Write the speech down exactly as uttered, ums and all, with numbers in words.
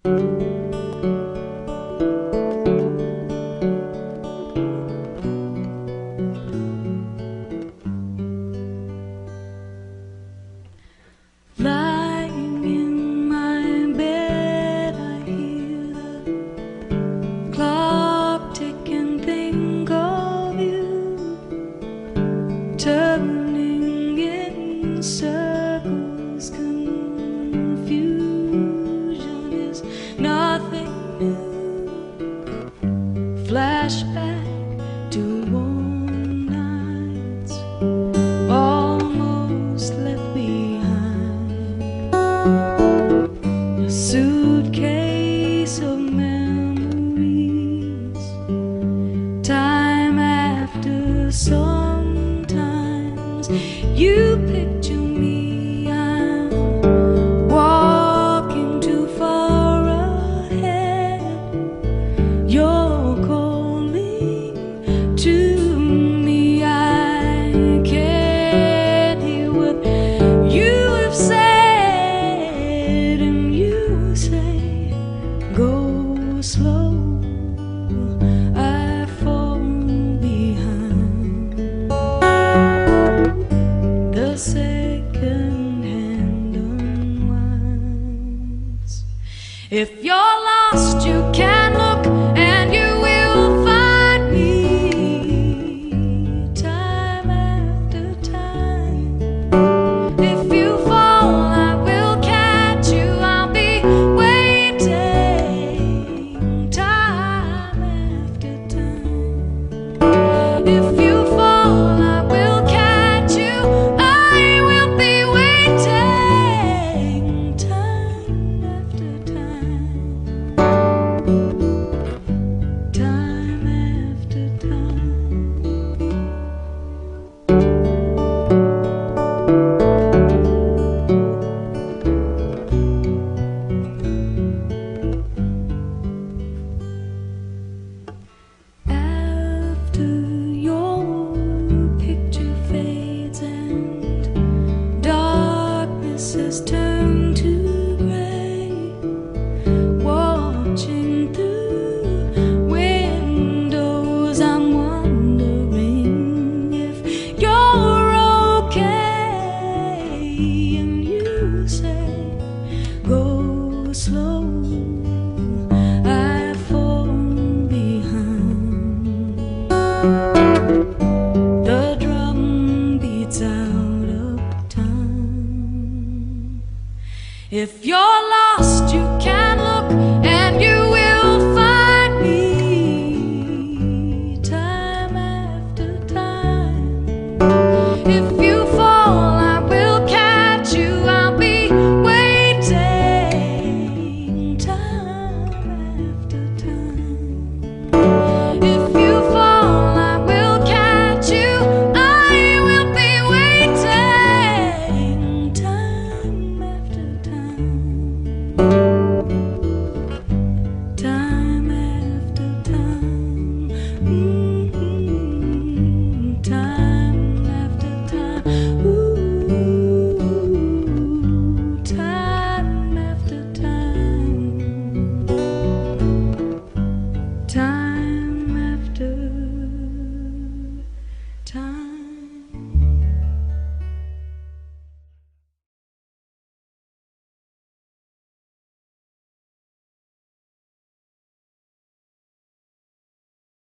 Lying in my bed, I hear the clock tick and think of you, turning in circles. Confusion is nothing new. Flashback to warm nights almost left behind. A suitcase of memories. Time after sometimes you picture me. I'm walking too far ahead. You're calling to me. I can't hear what you have said, and you say, go slow. I fall behind. The second hand unwinds. If you're lost, you can look and you will find me time after time. If you fall, I will catch you. I'll be waiting time after time. If you fall, I will catch you. I will be waiting time after time. Time after time. After your picture fades and darkness has turned to gray, watching through windows, I'm wondering if you're okay, and you say, go slow.